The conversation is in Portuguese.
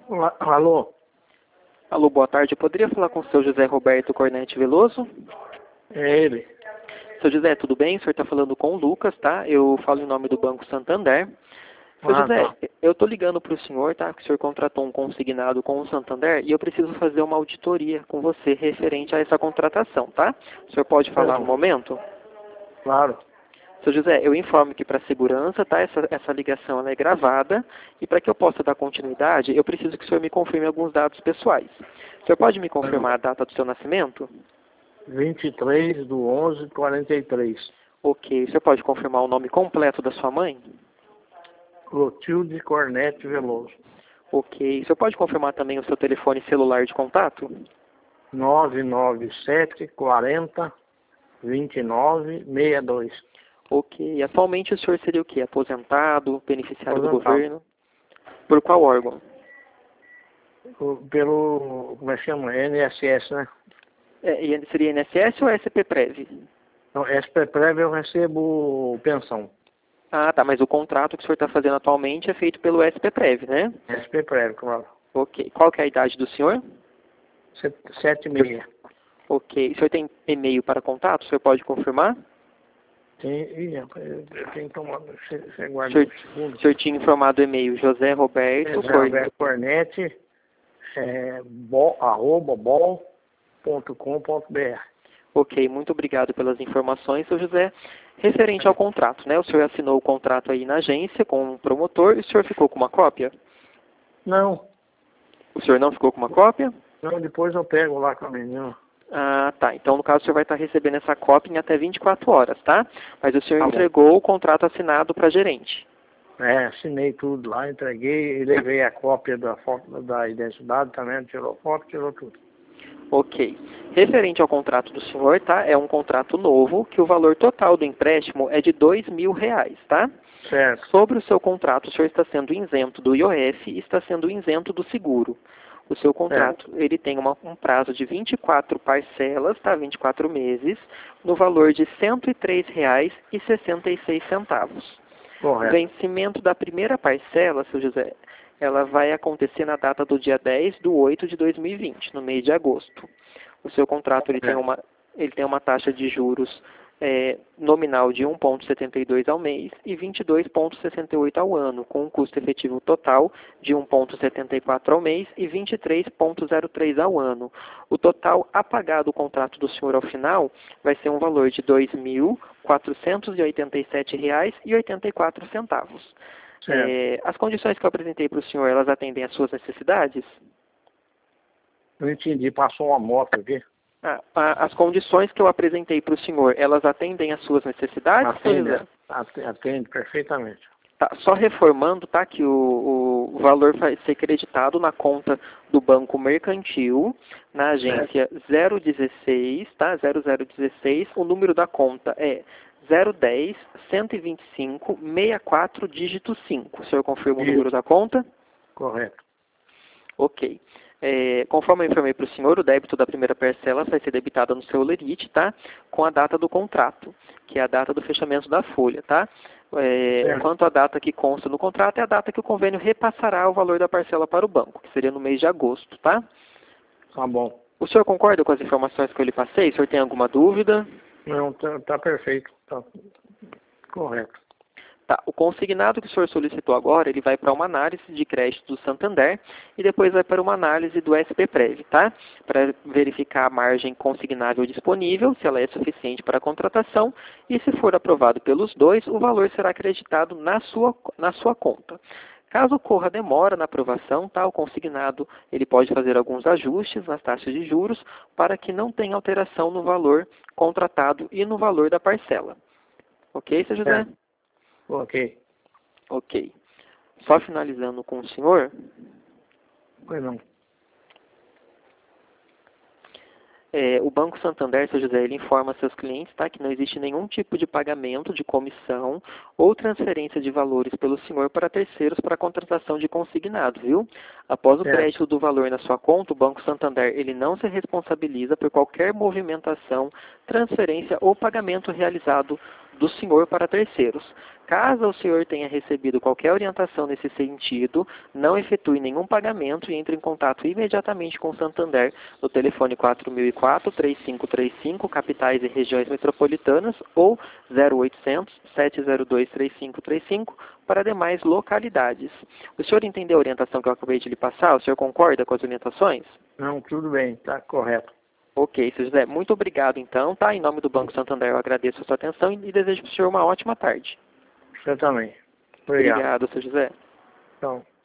Alô? Alô, boa tarde. Eu poderia falar com o seu José Roberto Cornete Veloso? É ele. Seu José, tudo bem? O senhor está falando com o Lucas, tá? Eu falo em nome do Banco Santander. Seu José, Tá. eu estou ligando para o senhor, tá? Que o senhor contratou um consignado com o Santander e eu preciso fazer uma auditoria com você referente a essa contratação, tá? O senhor pode falar no momento? Claro. Seu José, eu informo que para segurança, tá? Essa ligação ela é gravada e para que eu possa dar continuidade, eu preciso que o senhor me confirme alguns dados pessoais. O senhor pode me confirmar a data do seu nascimento? 23/11/43. Ok. O senhor pode confirmar o nome completo da sua mãe? Clotilde Cornete Veloso. Ok. O senhor pode confirmar também o seu telefone celular de contato? 997-40-2962. Ok. Atualmente o senhor seria o quê? Aposentado, beneficiário do Aposentado. governo? Por qual órgão? Pelo, como é que chama? NSS, né? Seria INSS ou SPPrev? Então, SPPrev eu recebo pensão. Ah, tá. Mas o contrato que o senhor está fazendo atualmente é feito pelo SPPrev, né? SPPrev, claro. Ok. Qual que é a idade do senhor? 7,6. Ok. O senhor tem e-mail para contato? O senhor pode confirmar? Eu tenho que tomar. Você O guarda senhor, um segundo. o senhor tinha informado o e-mail José Roberto Cornete. Cornete, @bol.com.br. Ok, muito obrigado pelas informações, seu José. Referente ao contrato, né? O senhor assinou o contrato aí na agência com o promotor e o senhor ficou com uma cópia? Não, O senhor não ficou com uma cópia? não, depois eu pego lá com a menina. Ah, tá. Então, no caso, o senhor vai estar recebendo essa cópia em até 24 horas, tá? Mas o senhor Tá bom. entregou o contrato assinado para a gerente. Assinei tudo lá, entreguei e levei a cópia da foto da identidade também, tirou foto, tirou tudo. Ok. Referente ao contrato do senhor, tá? É um contrato novo, que o valor total do empréstimo é de R$ 2.000, tá? Certo. Sobre o seu contrato, o senhor está sendo isento do IOF e está sendo isento do seguro. O seu contrato, ele tem um prazo de 24 parcelas, tá? 24 meses, no valor de R$ 103,66. O Correto. vencimento da primeira parcela, seu José, ela vai acontecer na data do dia 10/8/2020, no mês de agosto. O seu contrato ele tem uma taxa de juros nominal de 1,72 ao mês e 22,68 ao ano, com um custo efetivo total de 1,74 ao mês e 23,03 ao ano. O total a pagar do contrato do senhor ao final vai ser um valor de R$ 2.487,84. As condições que eu apresentei para o senhor, elas atendem às suas necessidades? Não entendi, passou uma moto aqui. As condições que eu apresentei para o senhor, elas atendem às suas necessidades, seu José? Atende perfeitamente. Tá, só reformando, tá, que o valor vai ser creditado na conta do Banco Mercantil, na agência 016, tá, 0016, o número da conta é 010-125-64, dígito 5. O senhor confirma o número da conta? Correto. Ok. Conforme eu informei para o senhor, o débito da primeira parcela vai ser debitado no seu lerite, tá? Com a data do contrato, que é a data do fechamento da folha, tá? Quanto à data que consta no contrato, é a data que o convênio repassará o valor da parcela para o banco, que seria no mês de agosto, tá? Tá bom. O senhor concorda com as informações que eu lhe passei? O senhor tem alguma dúvida? Não, tá perfeito. Tá correto. Tá, o consignado que o senhor solicitou agora, ele vai para uma análise de crédito do Santander e depois vai para uma análise do SPPrev, tá? Para verificar a margem consignável disponível, se ela é suficiente para a contratação, e se for aprovado pelos dois, o valor será acreditado na sua conta. Caso ocorra demora na aprovação, tá? O consignado ele pode fazer alguns ajustes nas taxas de juros para que não tenha alteração no valor contratado e no valor da parcela. Ok, seu José? Ok. Ok. Só finalizando com o senhor, Pois não. o Banco Santander, seu José, ele informa seus clientes, tá, que não existe nenhum tipo de pagamento de comissão ou transferência de valores pelo senhor para terceiros para a contratação de consignado, viu? Após o crédito do valor na sua conta, o Banco Santander ele não se responsabiliza por qualquer movimentação, transferência ou pagamento realizado do senhor para terceiros. Caso o senhor tenha recebido qualquer orientação nesse sentido, não efetue nenhum pagamento e entre em contato imediatamente com o Santander no telefone 4004-3535, capitais e regiões metropolitanas, ou 0800-702-3535 para demais localidades. O senhor entendeu a orientação que eu acabei de lhe passar? O senhor concorda com as orientações? Não, tudo bem, está correto. Ok, seu José, muito obrigado então, tá? Em nome do Banco Santander eu agradeço a sua atenção e desejo para o senhor uma ótima tarde. Você também. Obrigado. Obrigado, seu José. Então.